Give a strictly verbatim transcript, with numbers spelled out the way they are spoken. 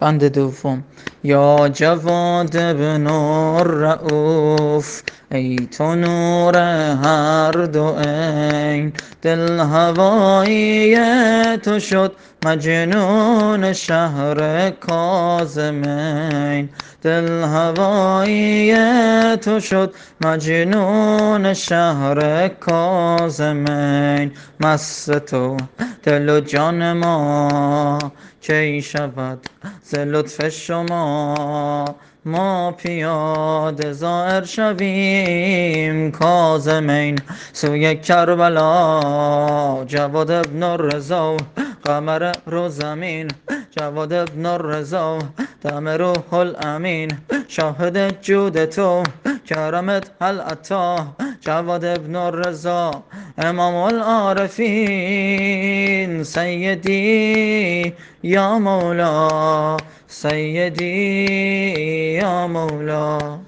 بند دوم. یا جواد ابن الرؤوف، ای تو نور هر دو عین، دل هوایی تو شد مجنون شهر کاظمین. دل هوایی تو شد مجنون شهر کاظمین. مست تو دل و جان ما کی شود ز لطف شما، ما پیاده زائر شویم کاظمین. سوی کربلا جواد ابن الرضا، قمر رو زمین جواد ابن الرضا، دم روح الامین شاهد جود تو کرمت هل اتی. جواد ابن الرضا امام العارفین، سیدی یا مولا، سیدی یا مولا.